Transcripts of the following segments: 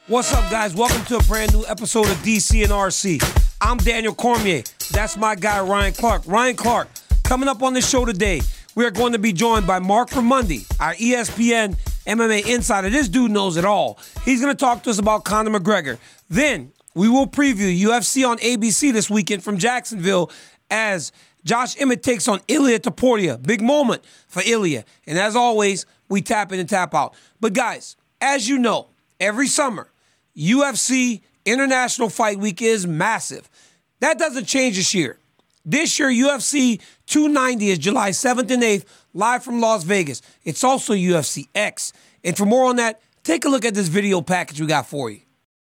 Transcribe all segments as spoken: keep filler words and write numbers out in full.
What's up, guys? Welcome to a brand new episode of D C and R C. I'm Daniel Cormier. That's my guy, Ryan Clark. Ryan Clark, coming up on the show today, we are going to be joined by Mark Raimondi, our E S P N M M A insider. This dude knows it all. He's going to talk to us about Conor McGregor. Then we will preview U F C on A B C this weekend from Jacksonville as Josh Emmett takes on Ilia Topuria. Big moment for Ilia. And as always, we tap in and tap out. But guys, as you know, every summer, U F C International Fight Week is massive. That doesn't change this year. This year, U F C two ninety is July seventh and eighth, live from Las Vegas. It's also U F C X. And for more on that, take a look at this video package we got for you.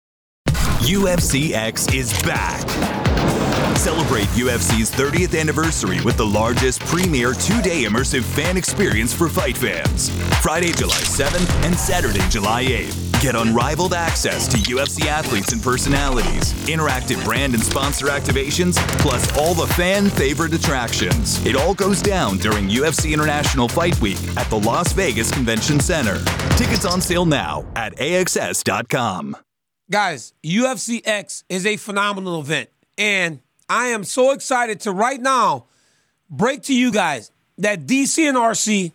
U F C X is back. Celebrate U F C's thirtieth anniversary with the largest premier two-day immersive fan experience for fight fans. Friday, July seventh and Saturday, July eighth. Get unrivaled access to U F C athletes and personalities, interactive brand and sponsor activations, plus all the fan favorite attractions. It all goes down during U F C International Fight Week at the Las Vegas Convention Center. Tickets on sale now at A X S dot com. Guys, U F C X is a phenomenal event, and I am so excited to right now break to you guys that D C and R C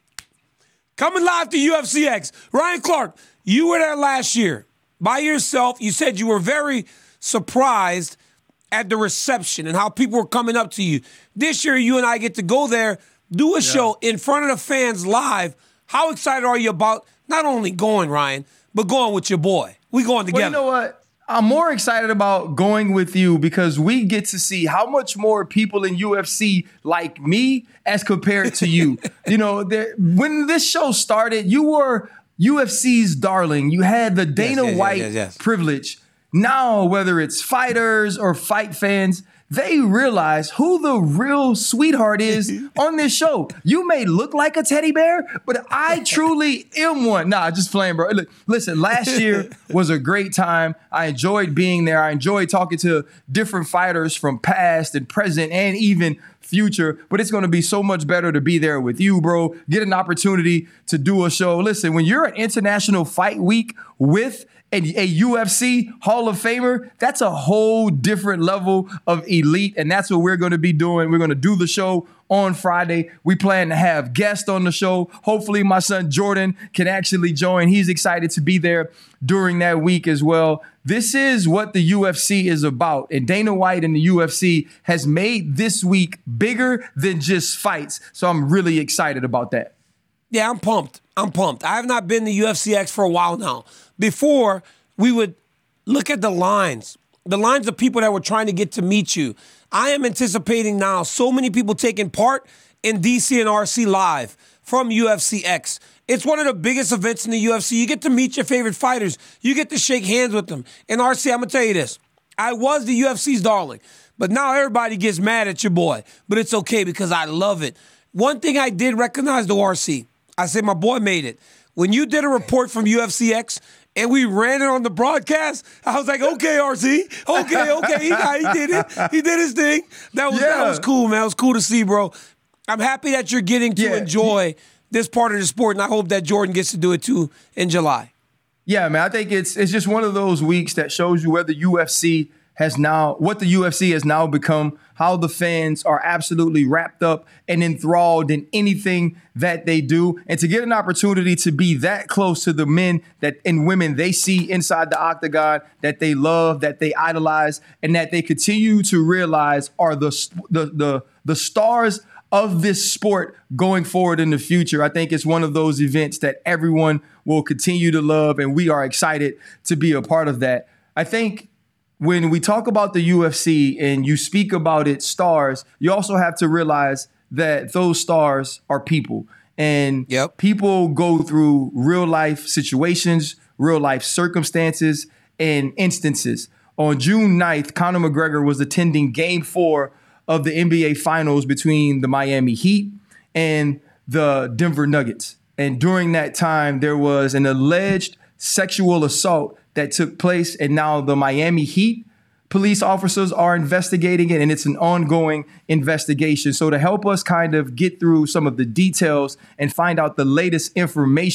coming live to U F C X. Ryan Clark, you were there last year by yourself. You said you were very surprised at the reception and how people were coming up to you. This year, you and I get to go there, do a yeah. show in front of the fans live. How excited are you about not only going, Ryan, but going with your boy? We going together. Well, you know what? I'm more excited about going with you because we get to see how much more people in U F C like me as compared to you. You know, there, when this show started, you were U F C's darling. You had the Dana yes, yes, White yes, yes. privilege. Now, whether it's fighters or fight fans, they realize who the real sweetheart is on this show. You may look like a teddy bear, but I truly am one. Nah, just playing, bro. Look, listen, last year was a great time. I enjoyed being there. I enjoyed talking to different fighters from past and present and even future, but it's going to be so much better to be there with you, bro. Get an opportunity to do a show. Listen, when you're at International Fight Week with a, a U F C Hall of Famer, that's a whole different level of elite, and that's what we're going to be doing. We're going to do the show on Friday. We plan to have guests on the show. Hopefully my son Jordan can actually join. He's excited to be there during that week as well. This is what the U F C is about, and Dana White and the U F C has made this week bigger than just fights, so I'm really excited about that. Yeah, I'm pumped. I'm pumped. I have not been to U F C X for a while now. Before, we would look at the lines, the lines of people that were trying to get to meet you. I am anticipating now so many people taking part in D C and R C Live from U F C X. It's one of the biggest events in the U F C. You get to meet your favorite fighters. You get to shake hands with them. And R C, I'm going to tell you this. I was the U F C's darling, but now everybody gets mad at your boy. But it's okay because I love it. One thing I did recognize, though, R C, I said my boy made it. When you did a report from U F C X and we ran it on the broadcast, I was like, okay, R C, okay, okay, he, he did it. He did his thing. That was, yeah. that was cool, man. It was cool to see, bro. I'm happy that you're getting to yeah. enjoy this part of the sport, and I hope that Jordan gets to do it too in July. Yeah, man, I think it's it's just one of those weeks that shows you whether U F C has now, what the U F C has now become, how the fans are absolutely wrapped up and enthralled in anything that they do. And to get an opportunity to be that close to the men that and women they see inside the octagon, that they love, that they idolize, and that they continue to realize are the the the, the stars of this sport going forward in the future. I think it's one of those events that everyone will continue to love, and we are excited to be a part of that. I think when we talk about the U F C and you speak about its stars, you also have to realize that those stars are people. And yep. people go through real life situations, real life circumstances, and instances. On June ninth, Conor McGregor was attending game four of the N B A Finals between the Miami Heat and the Denver Nuggets. And during that time, there was an alleged sexual assault that took place, and now the Miami Heat police officers are investigating it, and it's an ongoing investigation. So to help us kind of get through some of the details and find out the latest information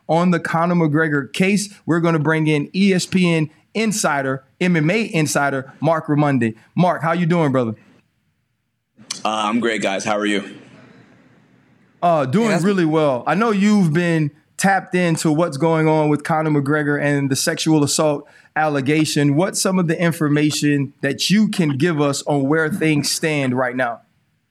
on the Conor McGregor case. We're going to bring in E S P N insider, M M A insider, Marc Raimondi. Marc, how you doing, brother? Uh, I'm great, guys. How are you? Uh, doing yeah, really well. I know you've been tapped into what's going on with Conor McGregor and the sexual assault allegation. What's some of the information that you can give us on where things stand right now?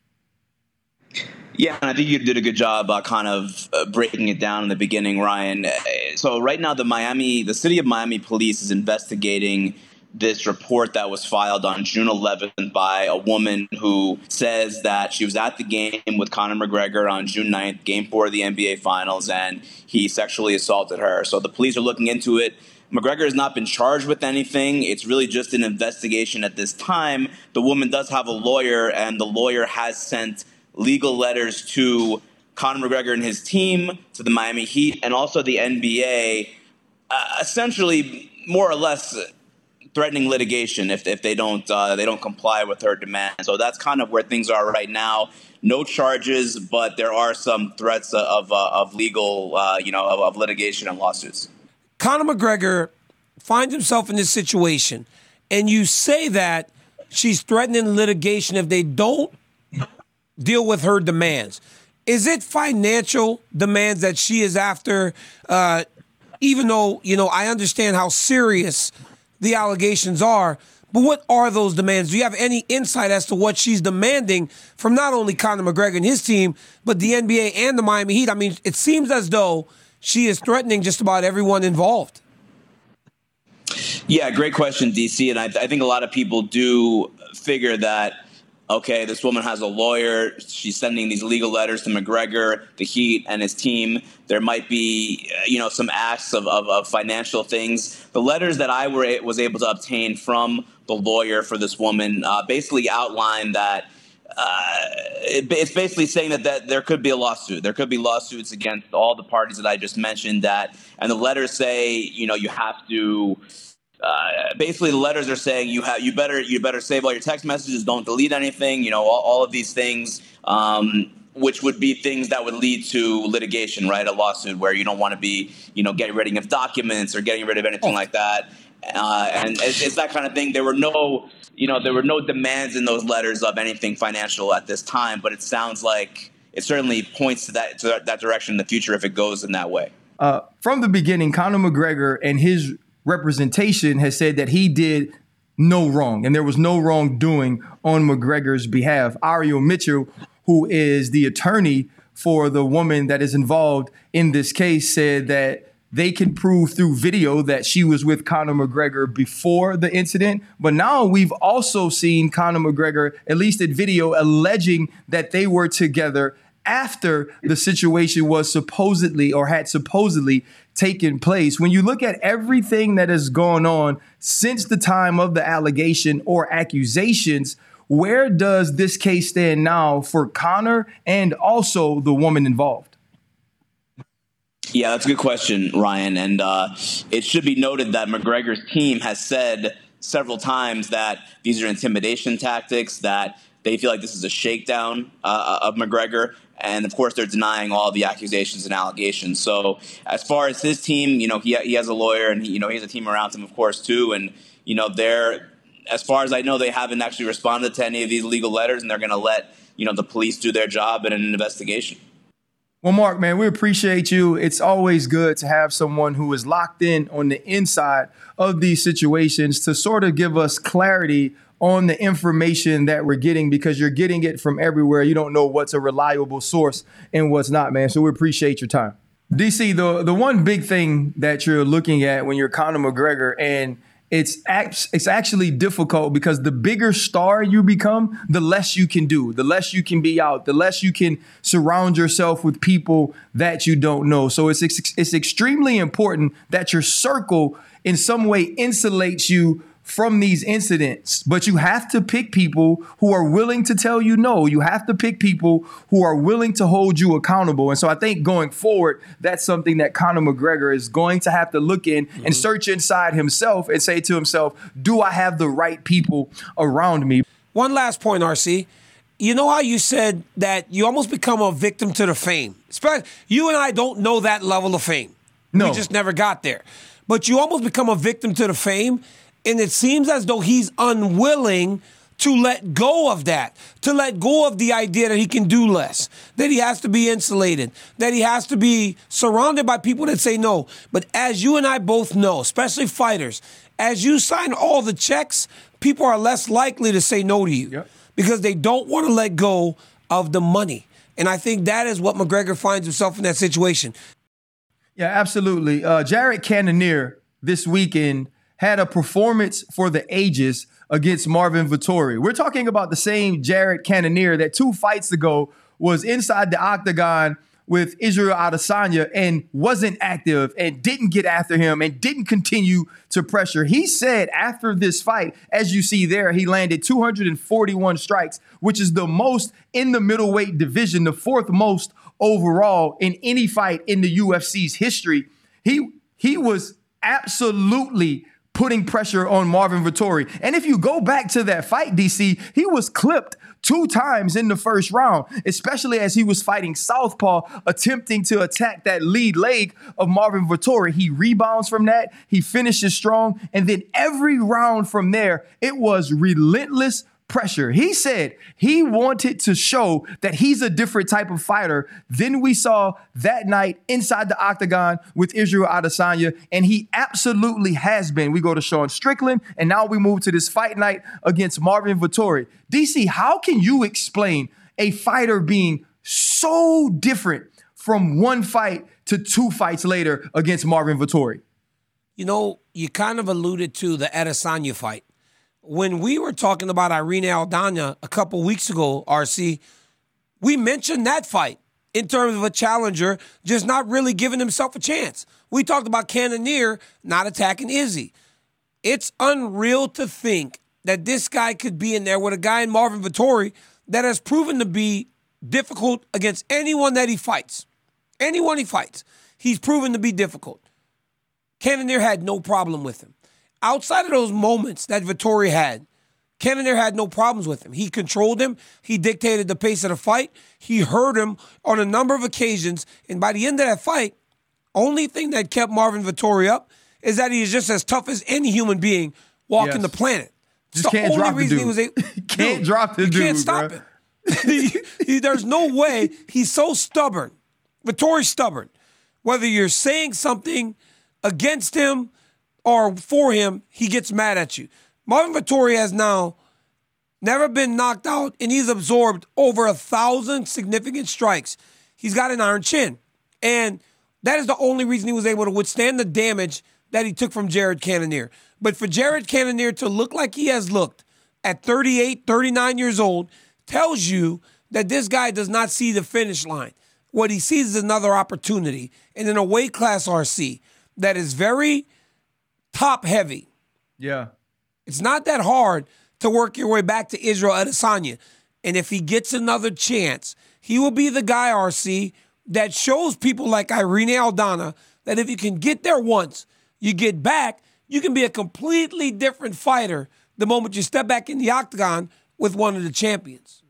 Yeah, I think you did a good job uh, kind of uh, breaking it down in the beginning, Ryan. So right now, the Miami, the city of Miami police is investigating this report that was filed on June eleventh by a woman who says that she was at the game with Conor McGregor on June ninth, game four of the N B A Finals, and he sexually assaulted her. So the police are looking into it. McGregor has not been charged with anything. It's really just an investigation at this time. The woman does have a lawyer, and the lawyer has sent legal letters to Conor McGregor and his team, to the Miami Heat, and also the N B A, uh, essentially more or less threatening litigation if if they don't uh, they don't comply with her demands. So that's kind of where things are right now. No charges, but there are some threats of uh, of legal uh, you know of, of litigation and lawsuits. Conor McGregor finds himself in this situation, and you say that she's threatening litigation if they don't deal with her demands. Is it financial demands that she is after? Uh, even though, you know, I understand how serious the allegations are, but what are those demands? Do you have any insight as to what she's demanding from not only Conor McGregor and his team, but the N B A and the Miami Heat? I mean, it seems as though she is threatening just about everyone involved. Yeah, great question, D C. And I, I think a lot of people do figure that, okay, this woman has a lawyer. She's sending these legal letters to McGregor, the Heat, and his team. There might be, you know, some acts of, of, of financial things. The letters that I were, was able to obtain from the lawyer for this woman uh, basically outline that uh, it, it's basically saying that, that there could be a lawsuit. There could be lawsuits against all the parties that I just mentioned. That, and the letters say, you know, you have to. Uh, basically, the letters are saying you have you better you better save all your text messages, don't delete anything, you know, all, all of these things, um, which would be things that would lead to litigation, right? A lawsuit where you don't want to be, you know, getting rid of documents or getting rid of anything like that, uh, and it's, it's that kind of thing. There were no, you know, there were no demands in those letters of anything financial at this time, but it sounds like it certainly points to that to that direction in the future if it goes in that way. Uh, from the beginning, Conor McGregor and his representation has said that he did no wrong and there was no wrongdoing on McGregor's behalf. Ariel Mitchell, who is the attorney for the woman that is involved in this case, said that they can prove through video that she was with Conor McGregor before the incident. But now we've also seen Conor McGregor, at least in video, alleging that they were together after the situation was supposedly or had supposedly taken place. When you look at everything that has gone on since the time of the allegation or accusations, where does this case stand now for Conor and also the woman involved? Yeah, that's a good question, Ryan. And uh, it should be noted that McGregor's team has said several times that these are intimidation tactics, that they feel like this is a shakedown uh, of McGregor. And, of course, they're denying all the accusations and allegations. So as far as his team, you know, he, he has a lawyer and, he, you know, he has a team around him, of course, too. And, you know, they're, as far as I know, they haven't actually responded to any of these legal letters, and they're going to let, you know, the police do their job in an investigation. Well, Marc, man, we appreciate you. It's always good to have someone who is locked in on the inside of these situations to sort of give us clarity on the information that we're getting, because you're getting it from everywhere. You don't know what's a reliable source and what's not, man. So we appreciate your time. D C, the, the one big thing that you're looking at when you're Conor McGregor, and it's act, it's actually difficult because the bigger star you become, the less you can do, the less you can be out, the less you can surround yourself with people that you don't know. So it's it's extremely important that your circle in some way insulates you from these incidents, but you have to pick people who are willing to tell you no. You have to pick people who are willing to hold you accountable. And so I think going forward, that's something that Conor McGregor is going to have to look in mm-hmm. and search inside himself and say to himself, do I have the right people around me? One last point, R C. You know how you said that you almost become a victim to the fame? You and I don't know that level of fame. No. We just never got there. But you almost become a victim to the fame, and it seems as though he's unwilling to let go of that, to let go of the idea that he can do less, that he has to be insulated, that he has to be surrounded by people that say no. But as you and I both know, especially fighters, as you sign all the checks, people are less likely to say no to you yep. because they don't want to let go of the money. And I think that is what McGregor finds himself in that situation. Yeah, absolutely. Uh, Jared Cannonier this weekend had a performance for the ages against Marvin Vettori. We're talking about the same Jared Cannonier that two fights ago was inside the octagon with Israel Adesanya and wasn't active and didn't get after him and didn't continue to pressure. He said after this fight, as you see there, he landed two hundred forty-one strikes, which is the most in the middleweight division, the fourth most overall in any fight in the U F C's history. He, he was absolutely putting pressure on Marvin Vettori. And if you go back to that fight, D C, he was clipped two times in the first round, especially as he was fighting southpaw, attempting to attack that lead leg of Marvin Vettori. He rebounds from that. He finishes strong. And then every round from there, it was relentless pressure. He said he wanted to show that he's a different type of fighter than we saw that night inside the octagon with Israel Adesanya, and he absolutely has been. We go to Sean Strickland, and now we move to this fight night against Marvin Vettori. D C, how can you explain a fighter being so different from one fight to two fights later against Marvin Vettori? You know, you kind of alluded to the Adesanya fight. When we were talking about Irene Aldana a couple weeks ago, R C, we mentioned that fight in terms of a challenger just not really giving himself a chance. We talked about Cannonier not attacking Izzy. It's unreal to think that this guy could be in there with a guy in Marvin Vettori that has proven to be difficult against anyone that he fights. Anyone he fights, he's proven to be difficult. Cannonier had no problem with him. Outside of those moments that Vettori had, Cannonier had no problems with him. He controlled him. He dictated the pace of the fight. He hurt him on a number of occasions. And by the end of that fight, only thing that kept Marvin Vettori up is that he is just as tough as any human being walking yes. the planet. Just the can't only drop reason the dude. He was able, can't dude, drop the you dude, You can't stop bro. him. he, he, there's no way. He's so stubborn. Vettori's stubborn. Whether you're saying something against him or for him, he gets mad at you. Marvin Vettori has now never been knocked out, and he's absorbed over a thousand significant strikes. He's got an iron chin. And that is the only reason he was able to withstand the damage that he took from Jared Cannonier. But for Jared Cannonier to look like he has looked at thirty-eight, thirty-nine years old tells you that this guy does not see the finish line. What he sees is another opportunity. And in a weight class, R C, that is very top heavy. Yeah. It's not that hard to work your way back to Israel Adesanya. And if he gets another chance, he will be the guy, R C, that shows people like Irene Aldana that if you can get there once, you get back, you can be a completely different fighter the moment you step back in the octagon with one of the champions.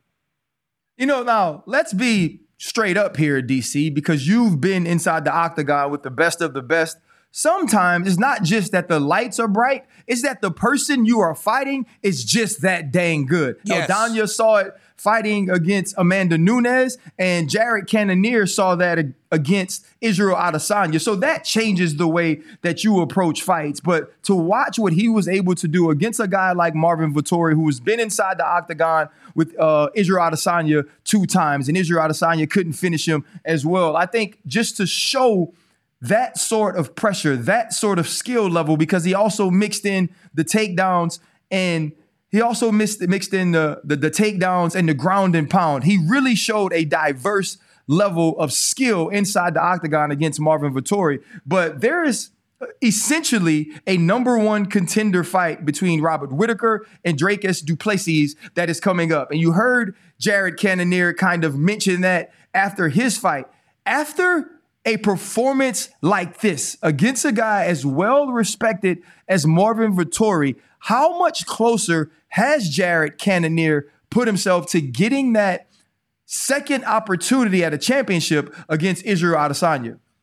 You know, now, let's be straight up here, D C, because you've been inside the octagon with the best of the best. Sometimes it's not just that the lights are bright, it's that the person you are fighting is just that dang good. Yes. Aldana saw it fighting against Amanda Nunes, and Jared Cannonier saw that against Israel Adesanya. So that changes the way that you approach fights. But to watch what he was able to do against a guy like Marvin Vettori, who has been inside the octagon with uh, Israel Adesanya two times, and Israel Adesanya couldn't finish him as well. I think just to show that sort of pressure, that sort of skill level, because he also mixed in the takedowns and he also mixed, mixed in the, the, the takedowns and the ground and pound. He really showed a diverse level of skill inside the octagon against Marvin Vettori. But there is essentially a number one contender fight between Robert Whittaker and Dricus du Plessis that is coming up. And you heard Jared Cannonier kind of mention that after his fight. After a performance like this against a guy as well respected as Marvin Vettori, how much closer has Jared Cannonier put himself to getting that second opportunity at a championship against Israel Adesanya?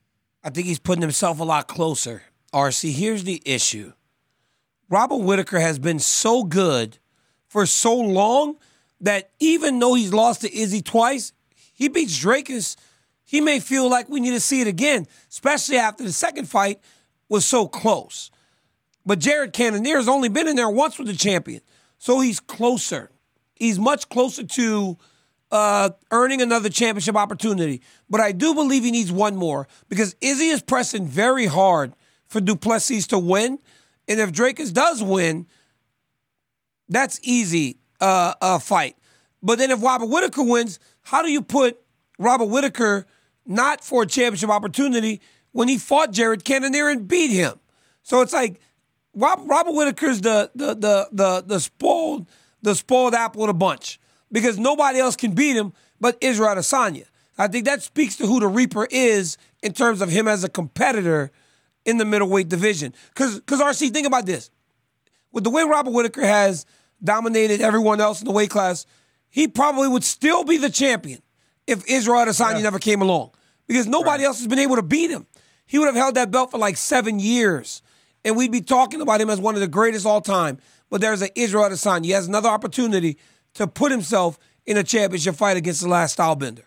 I think he's putting himself a lot closer. R C, here's the issue. Robert Whittaker has been so good for so long that even though he's lost to Izzy twice, he beats Drakus. He may feel like we need to see it again, especially after the second fight was so close. But Jared Cannonier has only been in there once with the champion, so he's closer. He's much closer to uh, earning another championship opportunity. But I do believe he needs one more because Izzy is pressing very hard for Du Plessis to win. And if Drakus does win, that's easy uh, uh, fight. But then if Robert Whittaker wins, how do you put Robert Whittaker not for a championship opportunity when he fought Jared Cannonier and beat him? So it's like Rob, Robert Whittaker's the the the the the spoiled the spoiled apple of the bunch because nobody else can beat him but Israel Adesanya. I think that speaks to who the Reaper is in terms of him as a competitor in the middleweight division. Because because R C, think about this. With the way Robert Whittaker has dominated everyone else in the weight class, he probably would still be the champion if Israel Adesanya yeah. never came along. Because nobody right. else has been able to beat him. He would have held that belt for like seven years. And we'd be talking about him as one of the greatest all time. But there's an Israel Adesanya. He has another opportunity to put himself in a championship fight against the last stylebender.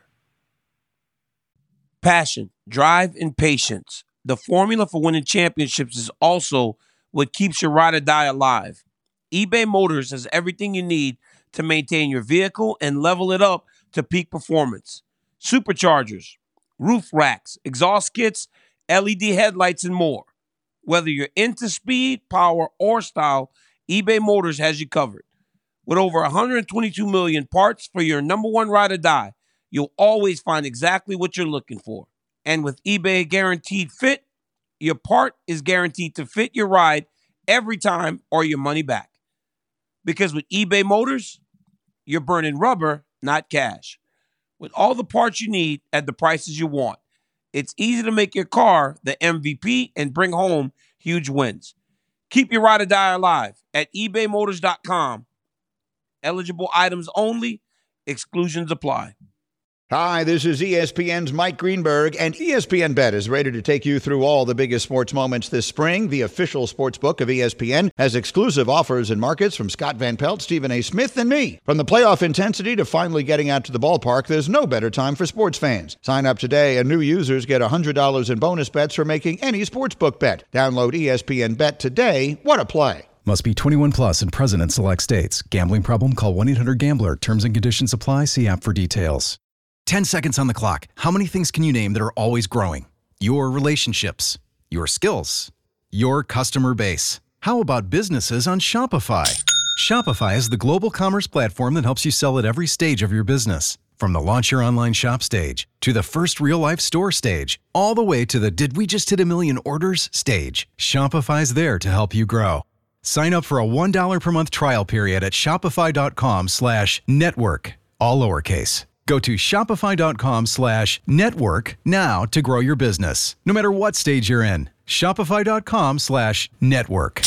Passion, drive, and patience. The formula for winning championships is also what keeps your ride or die alive. eBay Motors has everything you need to maintain your vehicle and level it up to peak performance. Superchargers, roof racks, exhaust kits, L E D headlights, and more. Whether you're into speed, power, or style, eBay Motors has you covered. With over one hundred twenty-two million parts for your number one ride or die, you'll always find exactly what you're looking for. And with eBay Guaranteed Fit, your part is guaranteed to fit your ride every time or your money back. Because with eBay Motors, you're burning rubber, not cash. With all the parts you need at the prices you want, it's easy to make your car the M V P and bring home huge wins. Keep your ride or die alive at ebay motors dot com. Eligible items only. Exclusions apply. Hi, this is E S P N's Mike Greenberg, and E S P N Bet is ready to take you through all the biggest sports moments this spring. The official sports book of E S P N has exclusive offers and markets from Scott Van Pelt, Stephen A. Smith, and me. From the playoff intensity to finally getting out to the ballpark, there's no better time for sports fans. Sign up today, and new users get one hundred dollars in bonus bets for making any sportsbook bet. Download E S P N Bet today. What a play. Must be twenty-one plus and present in select states. Gambling problem? Call one eight hundred gambler. Terms and conditions apply. See app for details. ten seconds on the clock. How many things can you name that are always growing? Your relationships, your skills, your customer base. How about businesses on Shopify? Shopify is the global commerce platform that helps you sell at every stage of your business. From the launch your online shop stage to the first real life store stage, all the way to the did we just hit a million orders stage. Shopify's there to help you grow. Sign up for a one dollar per month trial period at shopify.com slash network, all lowercase. Go to shopify.com slash network now to grow your business. No matter what stage you're in, shopify.com slash network.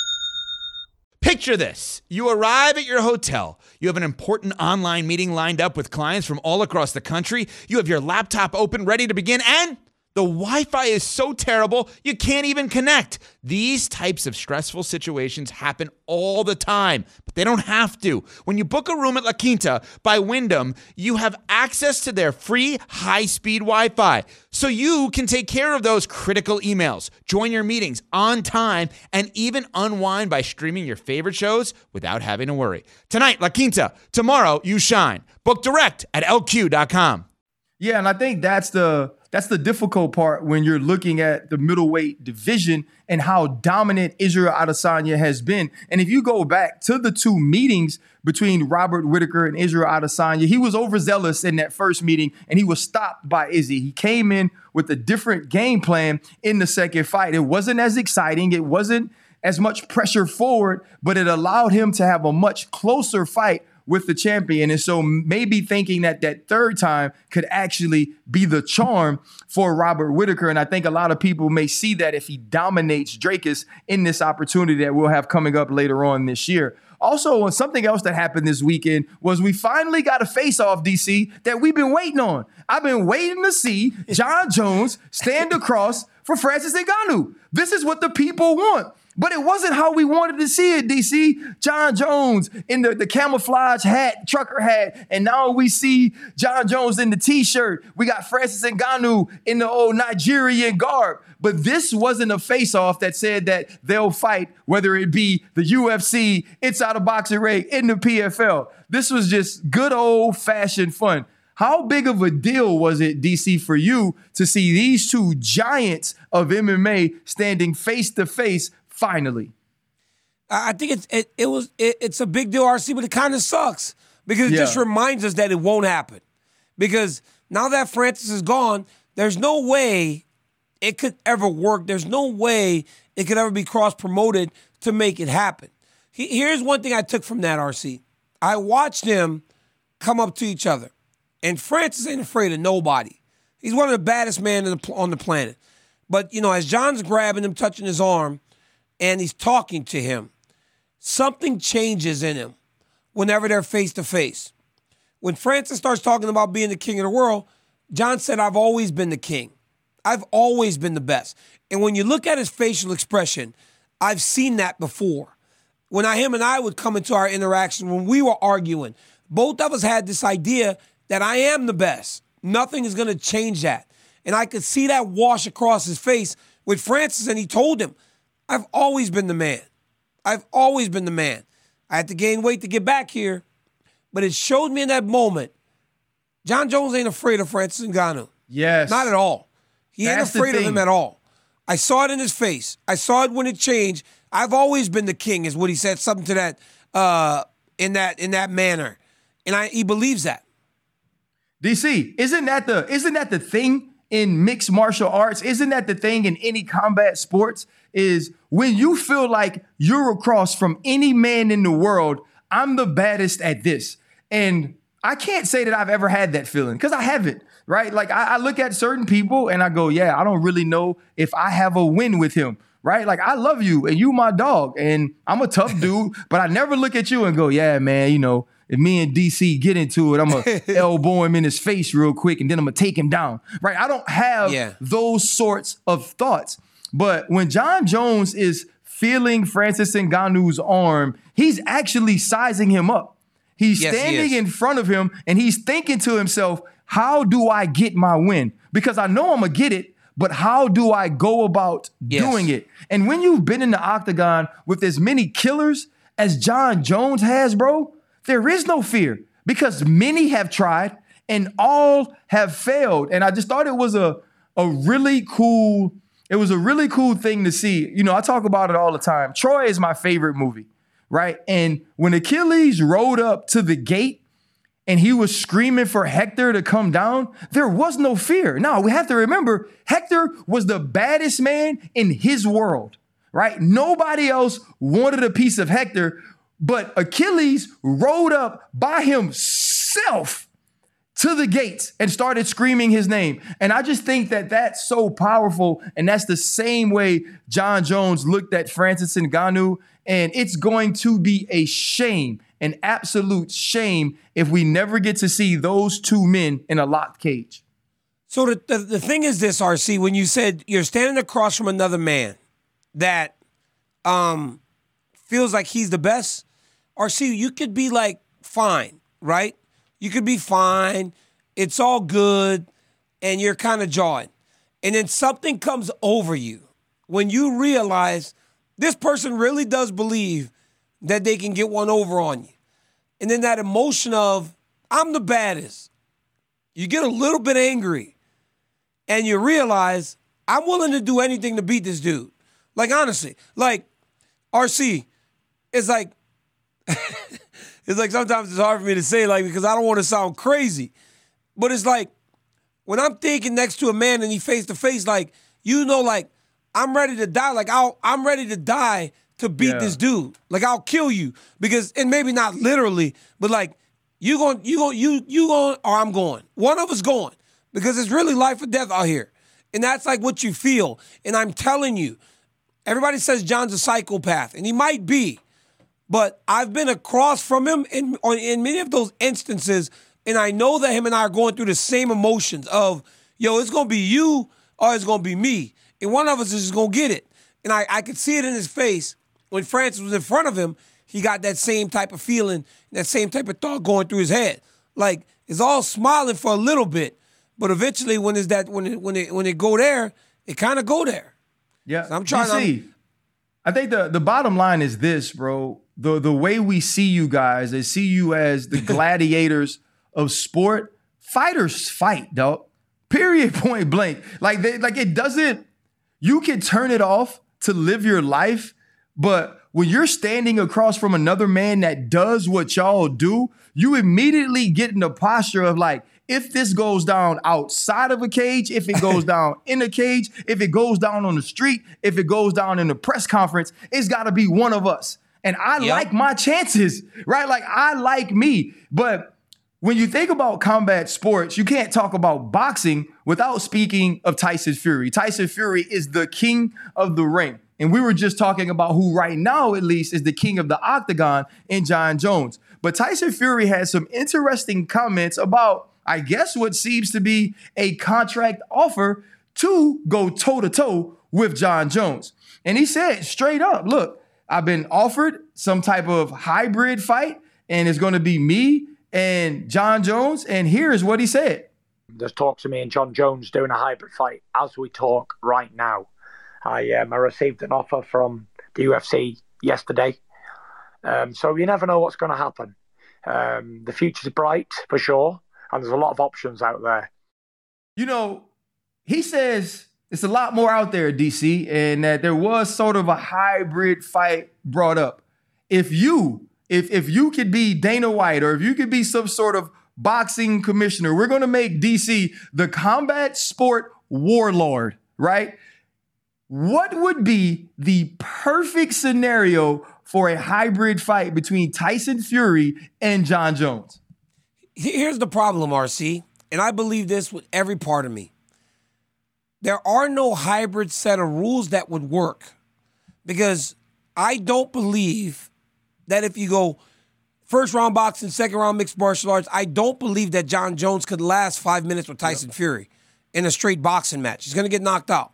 Picture this. You arrive at your hotel. You have an important online meeting lined up with clients from all across the country. You have your laptop open, ready to begin, and the Wi-Fi is so terrible, you can't even connect. These types of stressful situations happen all the time, but they don't have to. When you book a room at La Quinta by Wyndham, you have access to their free high-speed Wi-Fi, so you can take care of those critical emails, join your meetings on time, and even unwind by streaming your favorite shows without having to worry. Tonight, La Quinta. Tomorrow, you shine. Book direct at L Q dot com. Yeah, and I think that's the that's the difficult part when you're looking at the middleweight division and how dominant Israel Adesanya has been. And if you go back to the two meetings between Robert Whittaker and Israel Adesanya, he was overzealous in that first meeting and he was stopped by Izzy. He came in with a different game plan in the second fight. It wasn't as exciting. It wasn't as much pressure forward, but it allowed him to have a much closer fight with the champion. And so maybe thinking that that third time could actually be the charm for Robert Whittaker. And I think a lot of people may see that if he dominates Dricus in this opportunity that we'll have coming up later on this year. Also, something else that happened this weekend was we finally got a face-off, D C, that we've been waiting on. I've been waiting to see John Jones stand across for Francis Ngannou. This is what the people want. But it wasn't how we wanted to see it, D C. John Jones in the, the camouflage hat, trucker hat, and now we see John Jones in the T-shirt. We got Francis Ngannou in the old Nigerian garb. But this wasn't a face-off that said that they'll fight, whether it be the U F C, Inside of Boxing Ring, in the P F L. This was just good old-fashioned fun. How big of a deal was it, D C, for you to see these two giants of M M A standing face-to-face finally? I think it's it, it was it, it's a big deal, R C, but it kind of sucks because it Yeah. just reminds us that it won't happen. Because now that Francis is gone, there's no way it could ever work. There's no way it could ever be cross-promoted to make it happen. He, here's one thing I took from that, R C. I watched them come up to each other, and Francis ain't afraid of nobody. He's one of the baddest men in the, on the planet. But, you know, as John's grabbing him, touching his arm, and he's talking to him, something changes in him whenever they're face-to-face. When Francis starts talking about being the king of the world, John said, I've always been the king. I've always been the best. And when you look at his facial expression, I've seen that before. When I, him and I would come into our interaction, when we were arguing, both of us had this idea that I am the best. Nothing is going to change that. And I could see that wash across his face with Francis, and he told him, I've always been the man. I've always been the man. I had to gain weight to get back here, but it showed me in that moment, John Jones ain't afraid of Francis Ngannou. Yes. Not at all. He ain't That's the afraid of thing. him at all. I saw it in his face. I saw it when it changed. I've always been the king, is what he said, something to that, uh, in that in that manner. And I, he believes that. D C, isn't that the isn't that the thing in mixed martial arts? Isn't that the thing in any combat sports? Is when you feel like you're across from any man in the world, I'm the baddest at this. And I can't say that I've ever had that feeling because I haven't, right? Like I, I look at certain people and I go, yeah, I don't really know if I have a win with him, right? Like I love you and you my dog and I'm a tough dude, but I never look at you and go, yeah, man, you know, if me and D C get into it, I'm going to elbow him in his face real quick and then I'm going to take him down, right? I don't have Yeah. those sorts of thoughts. But when John Jones is feeling Francis Ngannou's arm, he's actually sizing him up. He's Yes, he standing is. in front of him and he's thinking to himself, how do I get my win? Because I know I'm going to get it, but how do I go about Yes. doing it? And when you've been in the octagon with as many killers as John Jones has, bro, there is no fear because many have tried and all have failed. And I just thought it was a, a really cool, it was a really cool thing to see. You know, I talk about it all the time. Troy is my favorite movie, right? And when Achilles rode up to the gate and he was screaming for Hector to come down, there was no fear. Now, we have to remember, Hector was the baddest man in his world, right? Nobody else wanted a piece of Hector, but Achilles rode up by himself to the gates and started screaming his name. And I just think that that's so powerful. And that's the same way John Jones looked at Francis Ngannou. And it's going to be a shame, an absolute shame, if we never get to see those two men in a locked cage. So the, the, the thing is this, R C, when you said you're standing across from another man that um, feels like he's the best, R C, you could be like, fine, right? You could be fine. It's all good. And you're kind of jawing. And then something comes over you when you realize this person really does believe that they can get one over on you. And then that emotion of, I'm the baddest. You get a little bit angry. And you realize, I'm willing to do anything to beat this dude. Like, honestly, like, R C, it's like, it's like sometimes it's hard for me to say, like, because I don't want to sound crazy. But it's like, when I'm thinking next to a man and he face to face, like, you know, like, I'm ready to die. Like, I'll, I'm ready to die to beat Yeah. this dude. Like, I'll kill you because, and maybe not literally, but like, you going, you going, you you going, or I'm going. One of us going because it's really life or death out here, and that's like what you feel. And I'm telling you, everybody says John's a psychopath, and he might be, but I've been across from him in in many of those instances, and I know that him and I are going through the same emotions of, yo, it's gonna be you or it's gonna be me, and one of us is just gonna get it. And I, I could see it in his face when Francis was in front of him. He got that same type of feeling, that same type of thought going through his head. Like, it's all smiling for a little bit, but eventually when it's that when it when it when it go there, it kind of go there. Yeah, So I'm trying to. D C, I think the, the bottom line is this, bro. The the way we see you guys, they see you as the gladiators of sport. Fighters fight, dog. Period, point blank. Like they like it doesn't. You can turn it off to live your life, but when you're standing across from another man that does what y'all do, you immediately get in the posture of like, if this goes down outside of a cage, if it goes down in a cage, if it goes down on the street, if it goes down in a press conference, it's got to be one of us. And I Yep. like my chances, right? Like I like me. But when you think about combat sports, you can't talk about boxing without speaking of Tyson Fury. Tyson Fury is the king of the ring. And we were just talking about who right now, at least, is the king of the octagon in Jon Jones. But Tyson Fury had some interesting comments about, I guess, what seems to be a contract offer to go toe-to-toe with Jon Jones. And he said straight up, look, I've been offered some type of hybrid fight, and it's going to be me and Jon Jones. And here's what he said. There's talks of me and Jon Jones doing a hybrid fight as we talk right now. I um, I received an offer from the U F C yesterday. Um, so you never know what's going to happen. Um, the future's bright for sure, and there's a lot of options out there. You know, he says it's a lot more out there, D C, and that there was sort of a hybrid fight brought up. If you, if if you could be Dana White, or if you could be some sort of boxing commissioner, we're going to make D C the combat sport warlord, right? What would be the perfect scenario for a hybrid fight between Tyson Fury and Jon Jones? Here's the problem, R C, and I believe this with every part of me. There are no hybrid set of rules that would work because I don't believe that if you go first round boxing, second round mixed martial arts, I don't believe that Jon Jones could last five minutes with Tyson yep. Fury in a straight boxing match. He's going to get knocked out.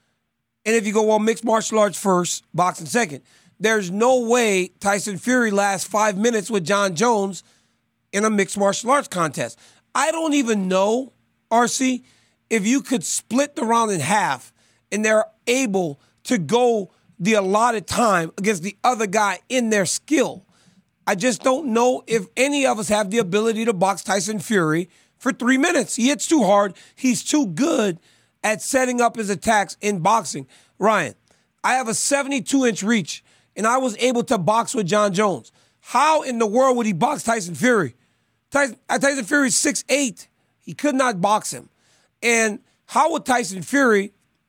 And if you go, well, mixed martial arts first, boxing second, there's no way Tyson Fury lasts five minutes with Jon Jones in a mixed martial arts contest. I don't even know, R C, if you could split the round in half and they're able to go the allotted time against the other guy in their skill. I just don't know if any of us have the ability to box Tyson Fury for three minutes. He hits too hard. He's too good at setting up his attacks in boxing. Ryan, I have a seventy-two inch reach, and I was able to box with Jon Jones. How in the world would he box Tyson Fury? Tyson, Tyson Fury is six eight. He could not box him. And how would Tyson Fury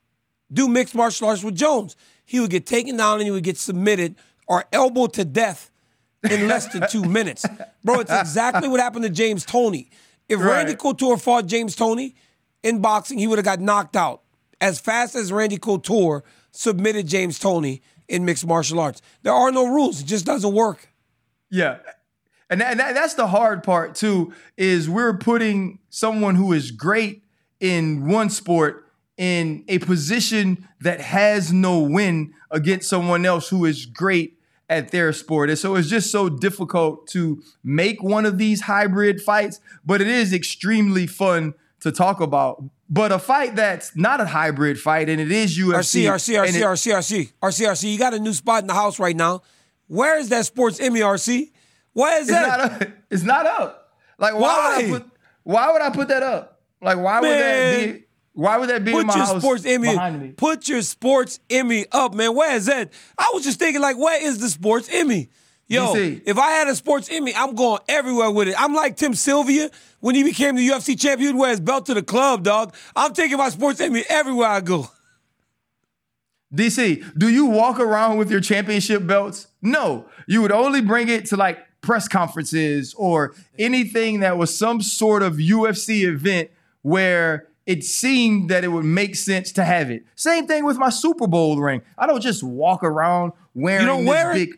do mixed martial arts with Jones? He would get taken down and he would get submitted or elbowed to death in less than two minutes. Bro, it's exactly what happened to James Toney. If Right. Randy Couture fought James Toney in boxing, he would have got knocked out as fast as Randy Couture submitted James Toney in mixed martial arts. There are no rules. It just doesn't work. Yeah. And, that, and that, that's the hard part, too, is we're putting someone who is great in one sport in a position that has no win against someone else who is great at their sport. And so it's just so difficult to make one of these hybrid fights, but it is extremely fun to talk about. But a fight that's not a hybrid fight, and it is U F C. R C, R C, R C, R C, R C, R C, you got a new spot in the house right now. Where is that Sports Emmy, R C? Why is It's that? not up. It's not up. Like, why, Why? would I put why would I put that up? Like, why would that Man. be why would that be in Put my your house Sports Emmy, behind me? put your Sports Emmy up, man. Where is that? I was just thinking, like, where is the Sports Emmy? Yo, D C. if I had a Sports Emmy, I'm going everywhere with it. I'm like Tim Sylvia when he became the U F C champion. He'd wear his belt to the club, dog. I'm taking my Sports Emmy everywhere I go. D C, do you walk around with your championship belts? No. You would only bring it to like press conferences or anything that was some sort of U F C event where it seemed that it would make sense to have it. Same thing with my Super Bowl ring. I don't just walk around wearing You don't this wear big. it?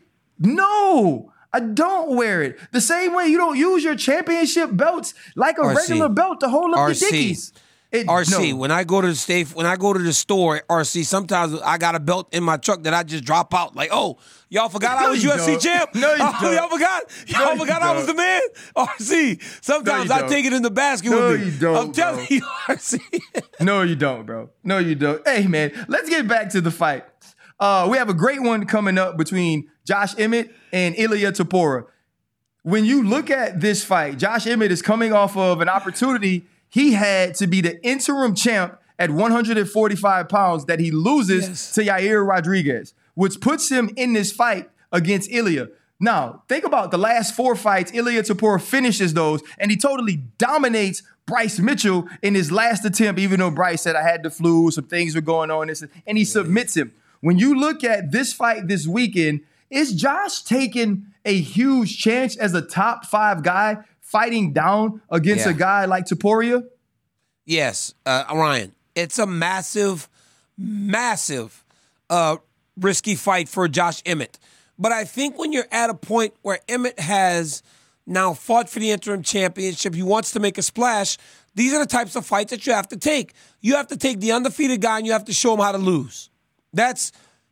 No, I don't wear it. The same way you don't use your championship belts like a R C. regular belt to hold up R your C. dickies. It, R C, no. when I go to the state, when I go to the store, R C, sometimes I got a belt in my truck that I just drop out. Like, oh, y'all forgot No, I was you U F C don't. champ? No, you oh, don't. Y'all forgot? Y'all No, you forgot I was the don't. man? R C, sometimes No, you I don't. take it in the basket No, with me. you don't, I'm telling bro. you, R C. No, you don't, bro. No, you don't. Hey, man, let's get back to the fight. Uh, we have a great one coming up between Josh Emmett and Ilia Topuria. When you look at this fight, Josh Emmett is coming off of an opportunity he had to be the interim champ at one hundred forty-five pounds that he loses Yes. to Yair Rodriguez, which puts him in this fight against Ilia. Now, think about the last four fights. Ilia Topuria finishes those, and he totally dominates Bryce Mitchell in his last attempt, even though Bryce said, I had the flu, some things were going on, and he submits him. When you look at this fight this weekend, is Josh taking a huge chance as a top five guy fighting down against Yeah. a guy like Topuria? Yes, uh, Ryan, it's a massive, massive uh, risky fight for Josh Emmett. But I think when you're at a point where Emmett has now fought for the interim championship, he wants to make a splash, these are the types of fights that you have to take. You have to take the undefeated guy and you have to show him how to lose. That's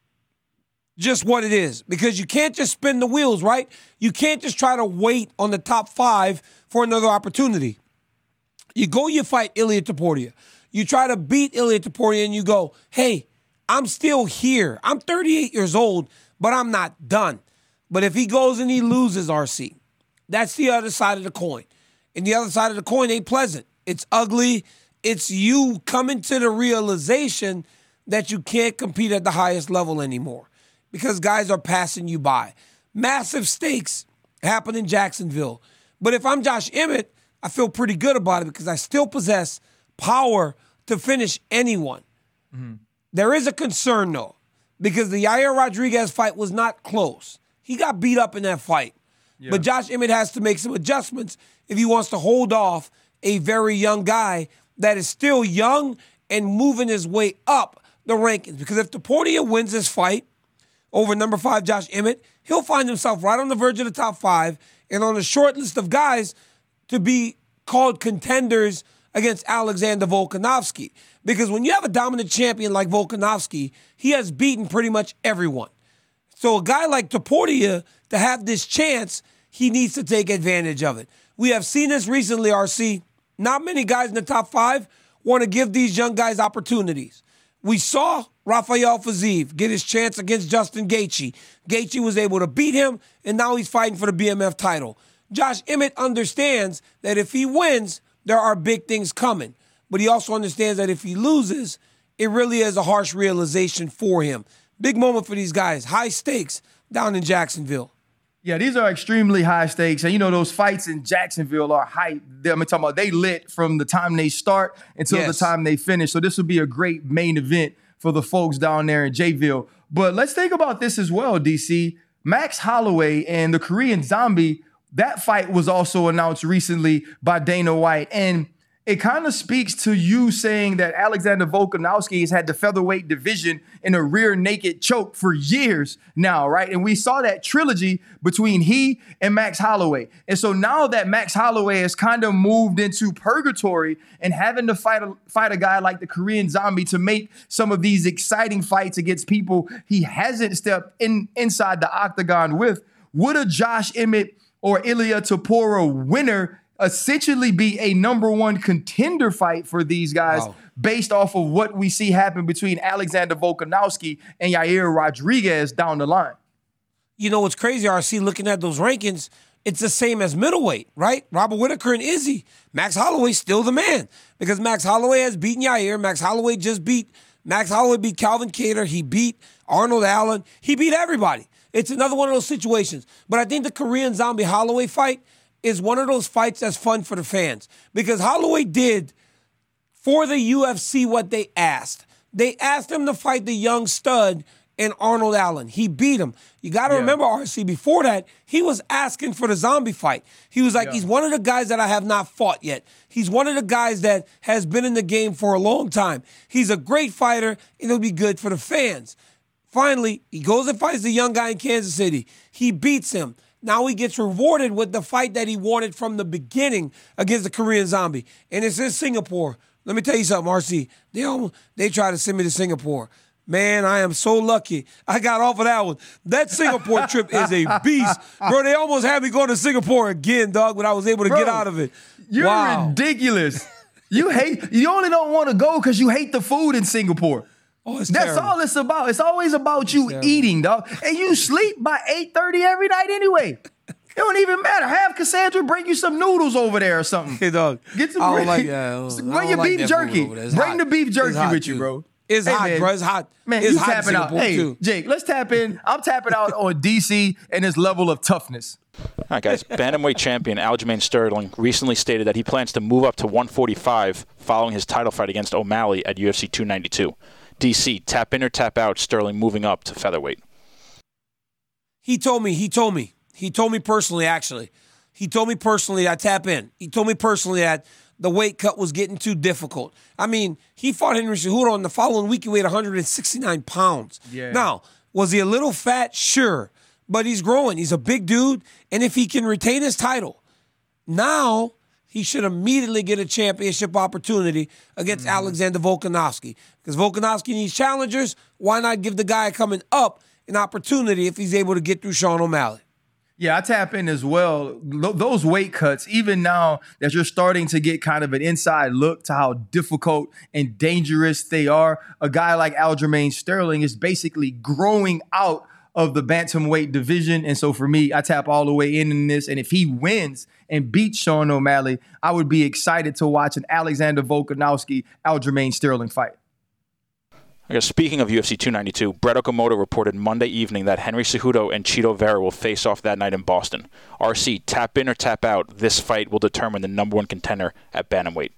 just what it is, because you can't just spin the wheels, right? You can't just try to wait on the top five for another opportunity. You go, you fight Ilia Topuria. You try to beat Ilia Topuria and you go, hey, I'm still here. I'm thirty-eight years old, but I'm not done. But if he goes and he loses, R C, that's the other side of the coin. And the other side of the coin ain't pleasant. It's ugly. It's you coming to the realization that you can't compete at the highest level anymore because guys are passing you by. Massive stakes happen in Jacksonville. But if I'm Josh Emmett, I feel pretty good about it because I still possess power to finish anyone. Mm-hmm. There is a concern, though, because the Yair Rodriguez fight was not close. He got beat up in that fight. Yeah. But Josh Emmett has to make some adjustments if he wants to hold off a very young guy that is still young and moving his way up the rankings. Because if Topuria wins this fight over number five Josh Emmett, he'll find himself right on the verge of the top five and on a short list of guys to be called contenders against Alexander Volkanovski. Because when you have a dominant champion like Volkanovski, he has beaten pretty much everyone. So a guy like Topuria, to have this chance, he needs to take advantage of it. We have seen this recently, R C. Not many guys in the top five want to give these young guys opportunities. We saw Rafael Fiziev get his chance against Justin Gaethje. Gaethje was able to beat him, and now he's fighting for the B M F title. Josh Emmett understands that if he wins, there are big things coming. But he also understands that if he loses, it really is a harsh realization for him. Big moment for these guys. High stakes down in Jacksonville. Yeah, these are extremely high stakes. And, you know, those fights in Jacksonville are hype. I'm talking about they lit from the time they start until Yes. the time they finish. So this will be a great main event for the folks down there in Jayville. But let's think about this as well, D C. Max Holloway and the Korean Zombie, that fight was also announced recently by Dana White. And it kind of speaks to you saying that Alexander Volkanovski has had the featherweight division in a rear naked choke for years now, right? And we saw that trilogy between he and Max Holloway. And so now that Max Holloway has kind of moved into purgatory and having to fight a, fight a guy like the Korean Zombie to make some of these exciting fights against people he hasn't stepped in inside the octagon with, would a Josh Emmett or Ilia Topuria winner essentially be a number one contender fight for these guys wow. based off of what we see happen between Alexander Volkanovski and Yair Rodriguez down the line? You know what's crazy, R C, looking at those rankings, it's the same as middleweight, right? Robert Whittaker and Izzy. Max Holloway's still the man because Max Holloway has beaten Yair. Max Holloway just beat, Max Holloway beat Calvin Kattar. He beat Arnold Allen. He beat everybody. It's another one of those situations. But I think the Korean Zombie Holloway fight is one of those fights that's fun for the fans because Holloway did for the U F C what they asked. They asked him to fight the young stud and Arnold Allen. He beat him. You got to yeah. remember, R C, before that, he was asking for the zombie fight. He was like, yeah. he's one of the guys that I have not fought yet. He's one of the guys that has been in the game for a long time. He's a great fighter, and it'll be good for the fans. Finally, he goes and fights the young guy in Kansas City. He beats him. Now he gets rewarded with the fight that he wanted from the beginning against the Korean Zombie. And it's in Singapore. Let me tell you something, R C. They almost, they tried to send me to Singapore. Man, I am so lucky. I got off of that one. That Singapore trip is a beast. Bro, they almost had me going to Singapore again, dog, but I was able to Bro, get out of it. You're wow. ridiculous. You hate. You only don't want to go because you hate the food in Singapore. Oh, it's That's terrible. all it's about. It's always about it's you terrible. eating, dog. And you sleep by eight thirty every night anyway. It don't even matter. Have Cassandra bring you some noodles over there or something. Hey, dog. Get some. I don't bread. like that. Bring your like beef jerky. Bring hot. the beef jerky with too. you, bro. It's hey, hot, man. bro. It's hot. Man, it's you hot tapping out. Hey, too. Jake, let's tap in. I'm tapping out on D C and his level of toughness. All right, guys. Bantamweight champion Aljamain Sterling recently stated that he plans to move up to one forty-five following his title fight against O'Malley at U F C two ninety-two. D C, tap in or tap out Sterling moving up to featherweight? He told me, he told me, he told me personally, actually. He told me personally I tap in. He told me personally that the weight cut was getting too difficult. I mean, he fought Henry Cejudo, and the following week he weighed one hundred sixty-nine pounds. Yeah. Now, was he a little fat? Sure. But he's growing. He's a big dude. And if he can retain his title, now he should immediately get a championship opportunity against mm-hmm. Alexander Volkanovski. Because Volkanovski needs challengers. Why not give the guy coming up an opportunity if he's able to get through Sean O'Malley? Yeah, I tap in as well. Those weight cuts, even now that you're starting to get kind of an inside look to how difficult and dangerous they are, a guy like Aljamain Sterling is basically growing out of the bantamweight division. And so for me, I tap all the way in in this. And if he wins and beats Sean O'Malley, I would be excited to watch an Alexander Volkanovski, Aljamain Sterling fight. I guess speaking of U F C two ninety-two, Brett Okamoto reported Monday evening that Henry Cejudo and Chito Vera will face off that night in Boston. R C, tap in or tap out, this fight will determine the number one contender at bantamweight.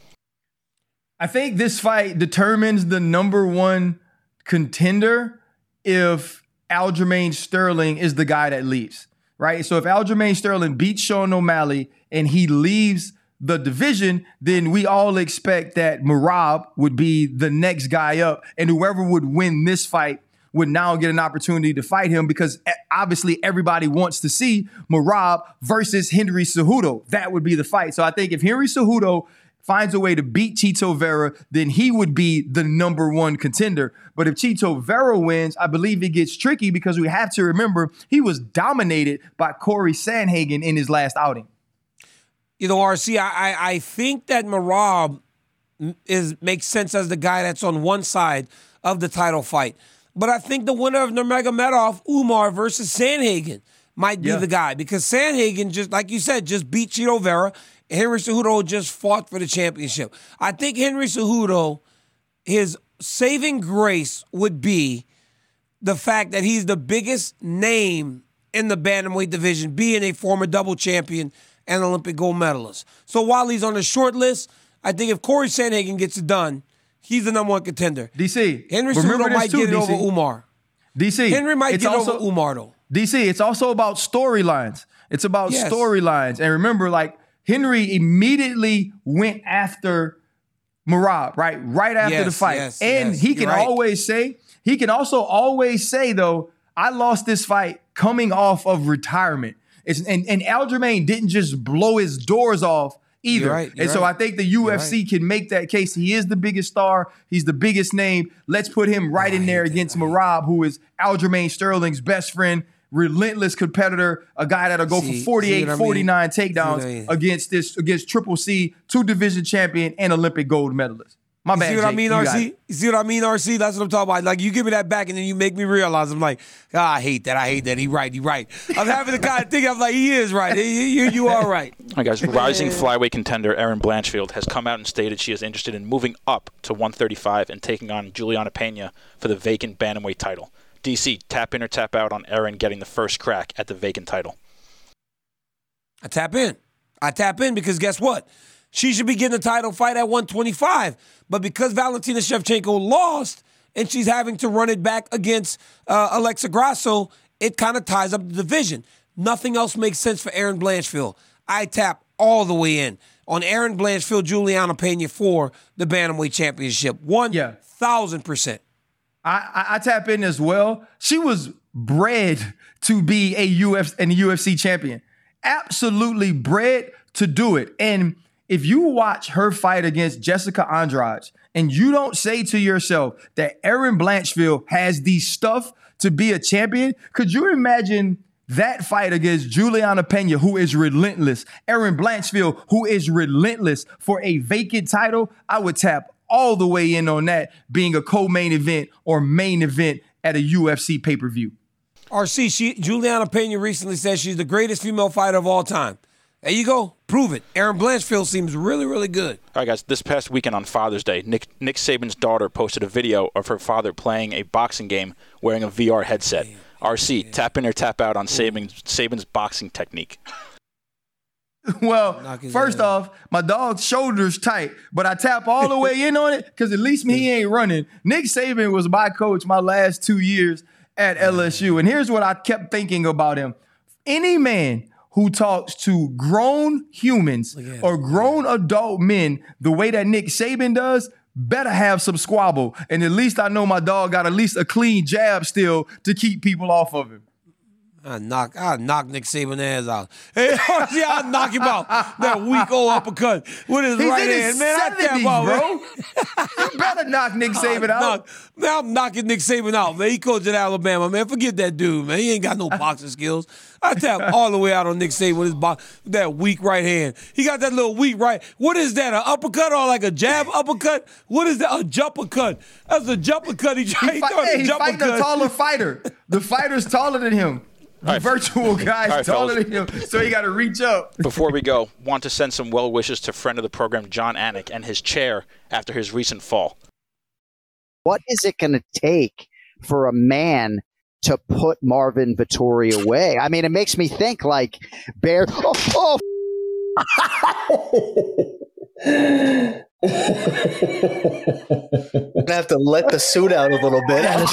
I think this fight determines the number one contender if Aljamain Sterling is the guy that leaves, right? So if Aljamain Sterling beats Sean O'Malley and he leaves the division, then we all expect that Merab would be the next guy up, and whoever would win this fight would now get an opportunity to fight him, because obviously everybody wants to see Merab versus Henry Cejudo. That would be the fight. So I think if Henry Cejudo finds a way to beat Chito Vera, then he would be the number one contender. But if Chito Vera wins, I believe it gets tricky, because we have to remember he was dominated by Corey Sandhagen in his last outing. You know, R C, I, I, I think that Merab is makes sense as the guy that's on one side of the title fight. But I think the winner of Nurmagomedov, Umar versus Sandhagen, might be yeah. the guy. Because Sandhagen, just like you said, just beat Chito Vera. Henry Cejudo just fought for the championship. I think Henry Cejudo, his saving grace would be the fact that he's the biggest name in the bantamweight division, being a former double champion and Olympic gold medalist. So while he's on the short list, I think if Corey Sandhagen gets it done, he's the number one contender. D C, Henry Cejudo might too, get it D C. over Umar. D C, Henry might it's get also, over Umar, though. D C, it's also about storylines. It's about Yes. storylines. And remember, like, Henry immediately went after Merab, right? Right after Yes, the fight. yes, and yes. he You're can right. always say, he can also always say, though, I lost this fight coming off of retirement. It's, and, and Aljamain didn't just blow his doors off either. You're right, you're and so right. I think the U F C right. can make that case. He is the biggest star. He's the biggest name. Let's put him right Oh, in I there hate that. against Merab, who is Aljamain Sterling's best friend, relentless competitor, a guy that'll go See- for forty-eight, see what I mean? forty-nine See takedowns what I mean? against this against Triple C, two division champion, and Olympic gold medalist. My You bad, see what I Jake. mean, You got R C? it. You see what I mean, R C? That's what I'm talking about. Like, you give me that back, and then you make me realize, I'm like, ah, I hate that. I hate that. He right. He right. I'm having the kind of thing. I'm like, he is right. You, you are right. All right, guys. Rising flyweight contender Erin Blanchfield has come out and stated she is interested in moving up to one thirty-five and taking on Juliana Pena for the vacant bantamweight title. D C, tap in or tap out on Erin getting the first crack at the vacant title? I tap in. I tap in because guess what? She should be getting a title fight at one twenty-five. But because Valentina Shevchenko lost and she's having to run it back against uh, Alexa Grasso, it kind of ties up the division. Nothing else makes sense for Erin Blanchfield. I tap all the way in on Erin Blanchfield, Juliana Pena for the Bantamweight Championship. one thousand percent. I, I, I tap in as well. She was bred to be a U F and a U F C champion. Absolutely bred to do it. And if you watch her fight against Jessica Andrade and you don't say to yourself that Erin Blanchfield has the stuff to be a champion, could you imagine that fight against Juliana Pena, who is relentless, Erin Blanchfield, who is relentless for a vacant title? I would tap all the way in on that being a co-main event or main event at a U F C pay-per-view. R C, she, Juliana Pena recently said she's the greatest female fighter of all time. There you go. Prove it. Erin Blanchfield seems really, really good. All right, guys. This past weekend on Father's Day, Nick, Nick Saban's daughter posted a video of her father playing a boxing game wearing a V R headset. Damn. R C, yeah. Tap in or tap out on Saban's, Saban's boxing technique. Well, first off, my dog's shoulder's tight, but I tap all the way in on it because at least me, he ain't running. Nick Saban was my coach my last two years at L S U, and here's what I kept thinking about him. Any man who talks to grown humans or grown adult men the way that Nick Saban does better have some squabble. And at least I know my dog got at least a clean jab still to keep people off of him. I knock, I knock Nick Saban's ass out. Hey, yeah, I knock him out. That weak old uppercut with his He's right in hand, his man. seventies, I tap out, bro. You better knock Nick Saban out. Knock, man, I'm knocking Nick Saban out, man. He coached at Alabama, man. Forget that dude, man. He ain't got no boxing skills. I tap all the way out on Nick Saban with his bo- that weak right hand. He got that little weak right. What is that? An uppercut or like a jab uppercut? What is that? A jumper cut? That's a jumper cut. He tried he fight, hey, a he's jumper fighting cut. a taller fighter. The fighter's taller than him. The right. virtual guy's right, taller fellas. than him, so he got to reach up. Before we go, want to send some well wishes to friend of the program, Jon Anik, and his chair after his recent fall. What is it going to take for a man to put Marvin Vettori away? I mean, it makes me think like Bear. Oh, oh. I'm gonna have to let the suit out a little bit. I'm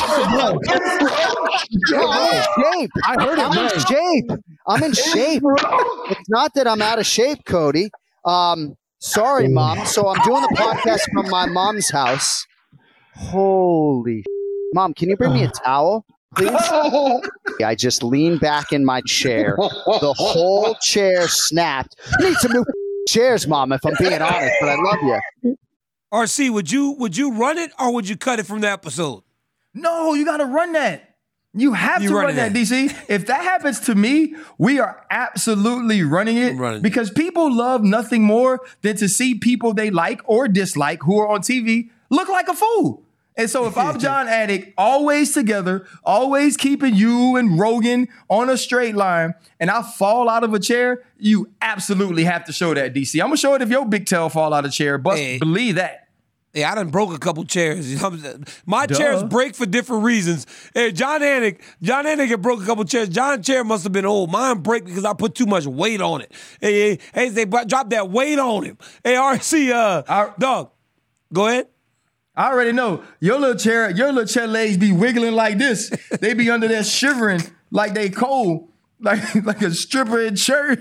in shape. I heard it. I'm right. in shape. I'm in shape. It's not that I'm out of shape, Cody. Um, sorry, Mom. So I'm doing the podcast from my mom's house. Holy Mom, can you bring me a towel, please? I just leaned back in my chair. The whole chair snapped. You need some new chairs, Mom, if I'm being honest, but I love you. R C, would you would you run it or would you cut it from the episode? No, you got to run that. You have you to run that, that, D C. If that happens to me, we are absolutely running it running because it. People love nothing more than to see people they like or dislike who are on T V look like a fool. And so if I'm Jon Anik, always together, always keeping you and Rogan on a straight line, and I fall out of a chair, you absolutely have to show that, D C. I'm going to show it if your big tail fall out of a chair, but hey, believe that. Yeah, I done broke a couple chairs. My Duh. chairs break for different reasons. Hey, Jon Anik, Jon Anik had broke a couple chairs. John's chair must have been old. Mine break because I put too much weight on it. Hey, hey, hey they drop that weight on him. Hey, R C, uh, Our, dog, go ahead. I already know. Your little chair, your little chair legs be wiggling like this. They be under there shivering like they cold, like, like a stripper in church.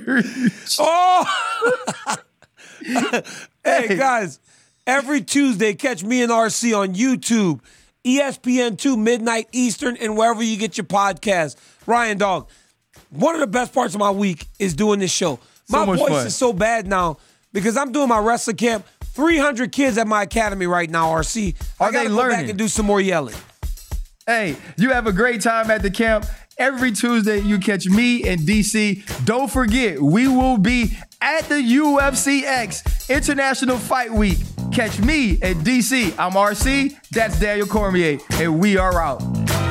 Oh! Hey, guys, every Tuesday, catch me and R C on YouTube, E S P N two, midnight Eastern, and wherever you get your podcast. Ryan, dog, one of the best parts of my week is doing this show. My so voice fun. is so bad now because I'm doing my wrestling camp. three hundred kids at my academy right now, R C. Are I gotta they go learning? back and do some more yelling. Hey, you have a great time at the camp. Every Tuesday, you catch me and D C. Don't forget, we will be at the U F C X International Fight Week. Catch me and D C. I'm R C. That's Daniel Cormier, and we are out.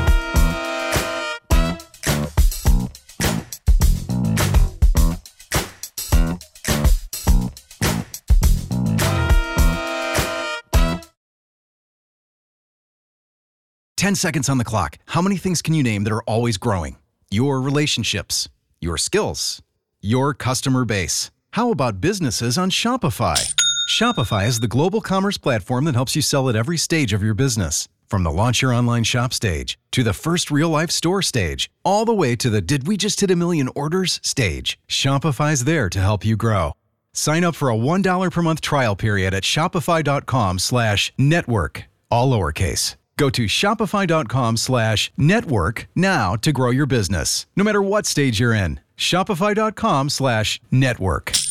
ten seconds on the clock. How many things can you name that are always growing? Your relationships, your skills, your customer base. How about businesses on Shopify? Shopify is the global commerce platform that helps you sell at every stage of your business. From the launch your online shop stage, to the first real-life store stage, all the way to the did we just hit a million orders stage, Shopify's there to help you grow. Sign up for a one dollar per month trial period at shopify.com slash network, all lowercase. Go to shopify.com slash network now to grow your business, no matter what stage you're in. Shopify.com slash network.